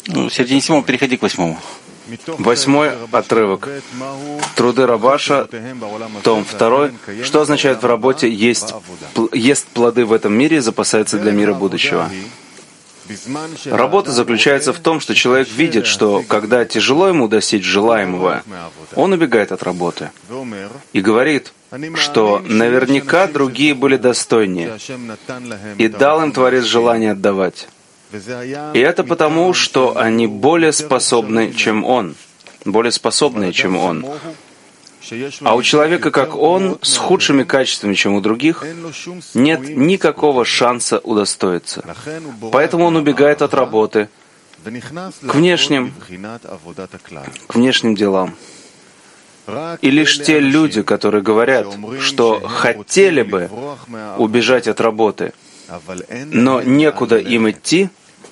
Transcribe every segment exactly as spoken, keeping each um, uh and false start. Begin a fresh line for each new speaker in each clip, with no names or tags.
Ну, в середине седьмого переходи к восьмому.
Восьмой отрывок. Труды Рабаша, том второй. Что означает в работе есть, ест плоды в этом мире и запасается для мира будущего? Работа заключается в том, что человек видит, что когда тяжело ему достичь желаемого, он убегает от работы и говорит, что наверняка другие были достойнее, и дал им Творец желание отдавать. И это потому, что они более способны, чем он, более способные, чем он. А у человека, как он, с худшими качествами, чем у других, нет никакого шанса удостоиться. Поэтому он убегает от работы к внешним, к внешним делам. И лишь те люди, которые говорят, что хотели бы убежать от работы, но некуда им идти,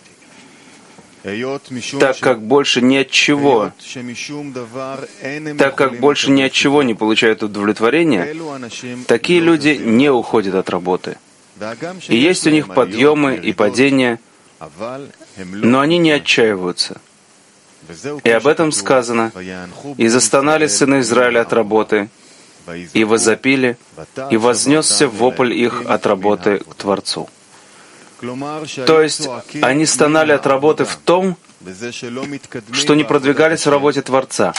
так как больше ни от чего, так как больше ни от чего не получают удовлетворения, такие люди не уходят от работы. И есть у них подъемы и падения, но они не отчаиваются. И об этом сказано: «И застонали сыны Израиля от работы, и возопили, и вознесся вопль их от работы к Творцу». То есть они стонали от работы в том, что не продвигались в работе Творца,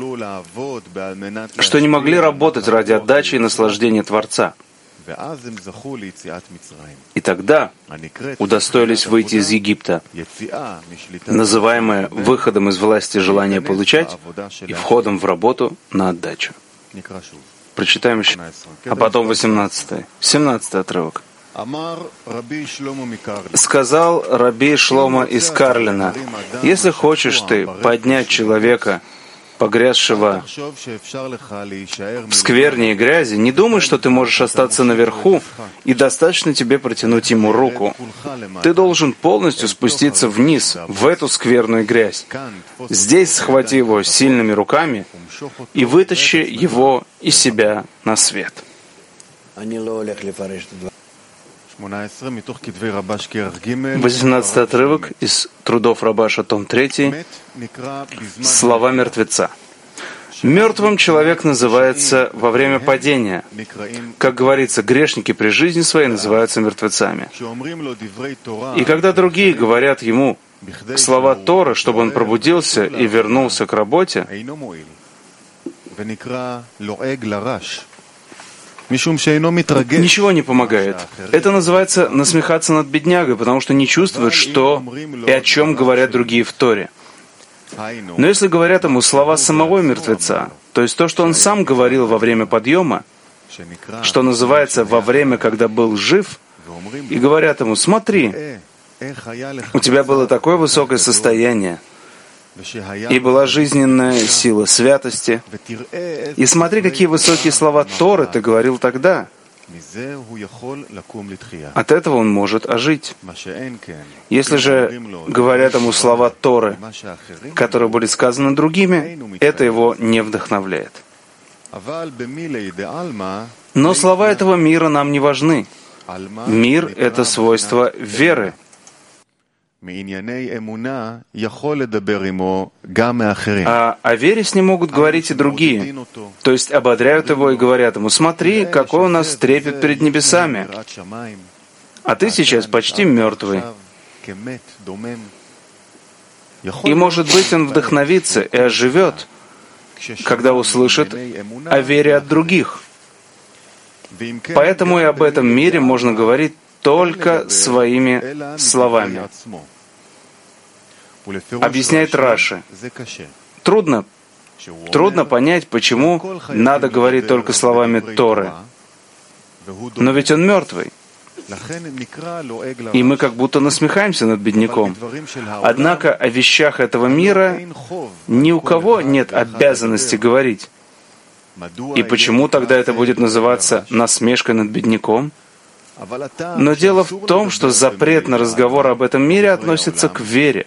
что не могли работать ради отдачи и наслаждения Творца. И тогда удостоились выйти из Египта, называемое выходом из власти желания получать и входом в работу на отдачу. Прочитаем еще, а потом восемнадцатый, семнадцатый отрывок. Сказал Раби Шломо из Карлина: если хочешь ты поднять человека, погрязшего в скверне и грязи, не думай, что ты можешь остаться наверху, и достаточно тебе протянуть ему руку. Ты должен полностью спуститься вниз, в эту скверную грязь. Здесь схвати его сильными руками и вытащи его из себя на свет. восемнадцатый отрывок из трудов Рабаша, том три, слова мертвеца. Мертвым человек называется во время падения. Как говорится, грешники при жизни своей называются мертвецами. И когда другие говорят ему слова Торы, чтобы он пробудился и вернулся к работе, ничего не помогает. Это называется насмехаться над беднягой, потому что не чувствует, что и о чем говорят другие в Торе. Но если говорят ему слова самого мертвеца, то есть то, что он сам говорил во время подъема, что называется во время, когда был жив, и говорят ему: смотри, у тебя было такое высокое состояние, и была жизненная сила святости. И смотри, какие высокие слова Торы ты говорил тогда. От этого он может ожить. Если же говорят ему слова Торы, которые были сказаны другими, это его не вдохновляет. Но слова этого мира нам не важны. Мир — это свойство веры. А о вере с ним могут говорить и другие. То есть ободряют его и говорят ему: смотри, какой у нас трепет перед небесами. А ты сейчас почти мертвый. И, может быть, он вдохновится и оживет, когда услышит о вере от других. Поэтому и об этом мире можно говорить только своими словами. Объясняет Раши. Трудно, трудно понять, почему надо говорить только словами Торы. Но ведь он мертвый. И мы как будто насмехаемся над бедняком. Однако о вещах этого мира ни у кого нет обязанности говорить. И почему тогда это будет называться насмешкой над бедняком? Но дело в том, что запрет на разговор об этом мире относится к вере.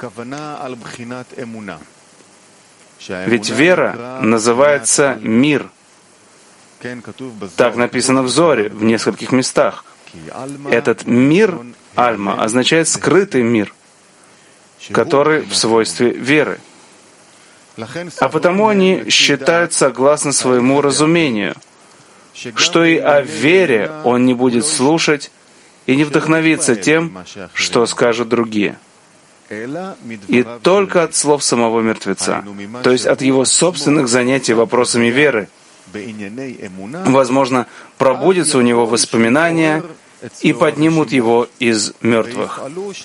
Ведь вера называется мир. Так написано в Зоре в нескольких местах. Этот мир, Альма, означает скрытый мир. который в свойстве веры. А потому они считают согласно своему разумению, что и о вере он не будет слушать и не вдохновиться тем, что скажут другие, и только от слов самого мертвеца, то есть от его собственных занятий вопросами веры. Возможно, пробудятся у него воспоминания и поднимут его из мертвых.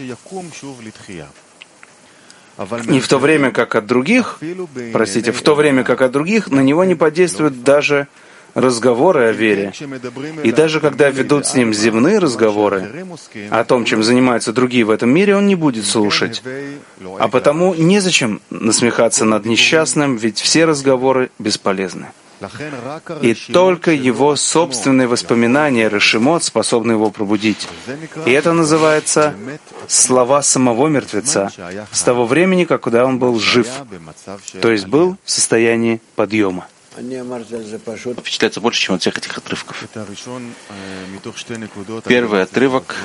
И в то время как от других, простите, в то время как от других на него не подействуют даже разговоры о вере. И даже когда ведут с ним земные разговоры о том, чем занимаются другие в этом мире, он не будет слушать. А потому незачем насмехаться над несчастным, ведь все разговоры бесполезны. И только его собственные воспоминания, решимот, способны его пробудить. И это называется слова самого мертвеца с того времени, когда он был жив, то есть был в состоянии подъема.
Впечатляется больше, чем от всех этих отрывков. Первый отрывок.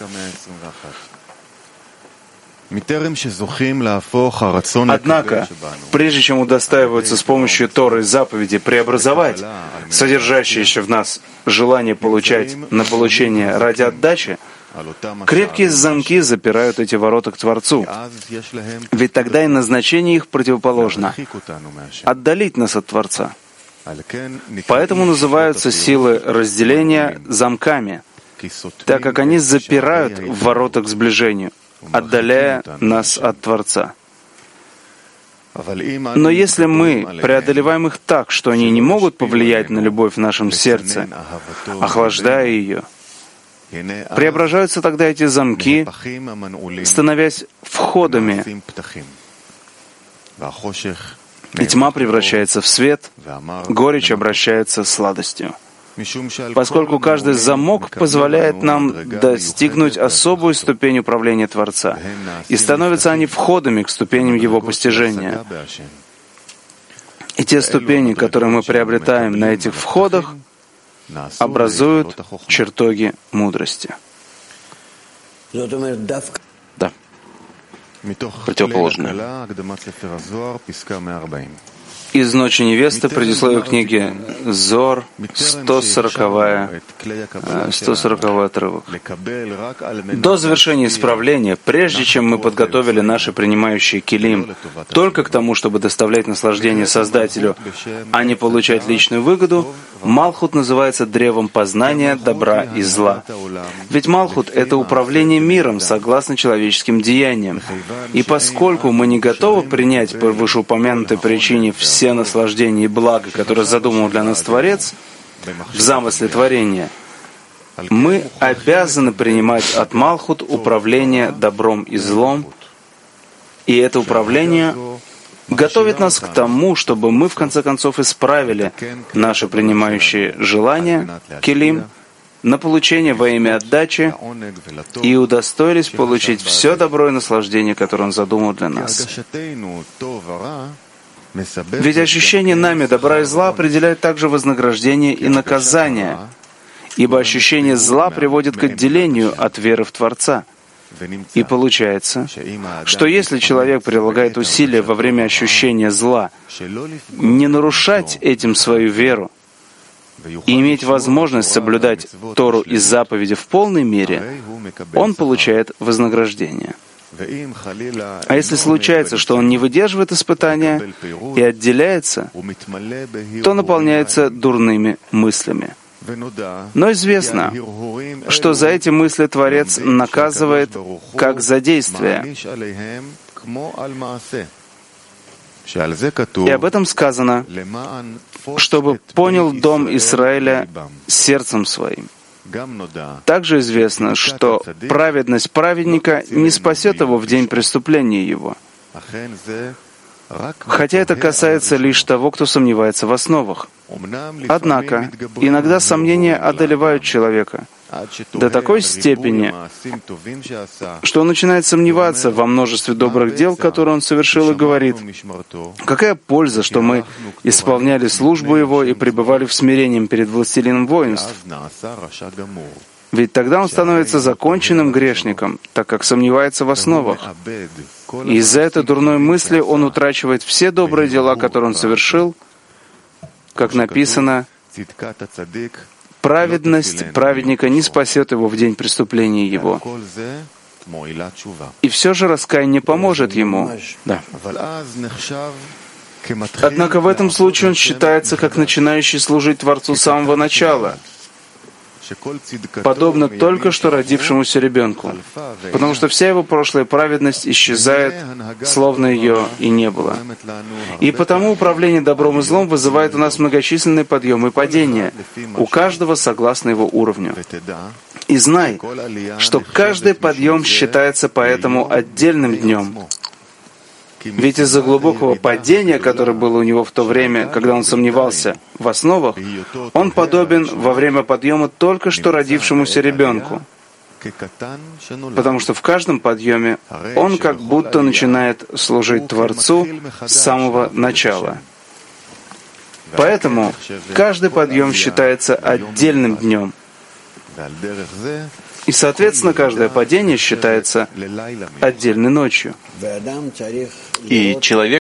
Однако, прежде чем удостаиваются с помощью Торы и заповеди преобразовать содержащееся в нас желание получать на получение ради отдачи, крепкие замки запирают эти ворота к Творцу. Ведь тогда и назначение их противоположно — отдалить нас от Творца. Поэтому называются силы разделения замками, так как они запирают ворота к сближению, отдаляя нас от Творца. Но если мы преодолеваем их так, что они не могут повлиять на любовь в нашем сердце, охлаждая ее, преображаются тогда эти замки, становясь входами, и тьма превращается в свет, горечь обращается в сладостью. Поскольку каждый замок позволяет нам достигнуть особую ступень управления Творца, и становятся они входами к ступеням Его постижения. И те ступени, которые мы приобретаем на этих входах, образуют чертоги мудрости.
Да. Противоположное.
Из «Ночи невесты» предисловие книги Зор, сто сороковой отрывок. До завершения исправления, прежде чем мы подготовили наши принимающие килим только к тому, чтобы доставлять наслаждение Создателю, а не получать личную выгоду, Малхут называется древом познания добра и зла. Ведь Малхут — это управление миром согласно человеческим деяниям. И поскольку мы не готовы принять по вышеупомянутой причине все все наслаждения и блага, которые задумал для нас Творец в замысле творения, мы обязаны принимать от Малхут управление добром и злом, и это управление готовит нас к тому, чтобы мы в конце концов исправили наши принимающие желания, келим, на получение во имя отдачи и удостоились получить все добро и наслаждение, которое Он задумал для нас. Ведь ощущение нами добра и зла определяет также вознаграждение и наказание, ибо ощущение зла приводит к отделению от веры в Творца. И получается, что если человек прилагает усилия во время ощущения зла, не нарушать этим свою веру и иметь возможность соблюдать Тору и заповеди в полной мере, он получает вознаграждение. А если случается, что он не выдерживает испытания и отделяется, то наполняется дурными мыслями. Но известно, что за эти мысли Творец наказывает как за действия. И об этом сказано, чтобы понял дом Израиля сердцем своим. Также известно, что праведность праведника не спасет его в день преступления его. Хотя это касается лишь того, кто сомневается в основах. Однако, иногда сомнения одолевают человека до такой степени, что он начинает сомневаться во множестве добрых дел, которые он совершил, и говорит: какая польза, что мы исполняли службу его и пребывали в смирении перед властелином воинств? Ведь тогда он становится законченным грешником, так как сомневается в основах. И из-за этой дурной мысли он утрачивает все добрые дела, которые он совершил, как написано, праведность праведника не спасет его в день преступления его. И все же раскаяние поможет ему. Да. Однако в этом случае он считается как начинающий служить Творцу с самого начала, подобно только что родившемуся ребенку, потому что вся его прошлая праведность исчезает, словно ее и не было. И потому управление добром и злом вызывает у нас многочисленные подъемы и падения, у каждого согласно его уровню. И знай, что каждый подъем считается поэтому отдельным днем. Ведь из-за глубокого падения, которое было у него в то время, когда он сомневался в основах, он подобен во время подъема только что родившемуся ребенку. Потому что в каждом подъеме он как будто начинает служить Творцу с самого начала. Поэтому каждый подъем считается отдельным днем. И, соответственно, каждое падение считается отдельной ночью.
И человек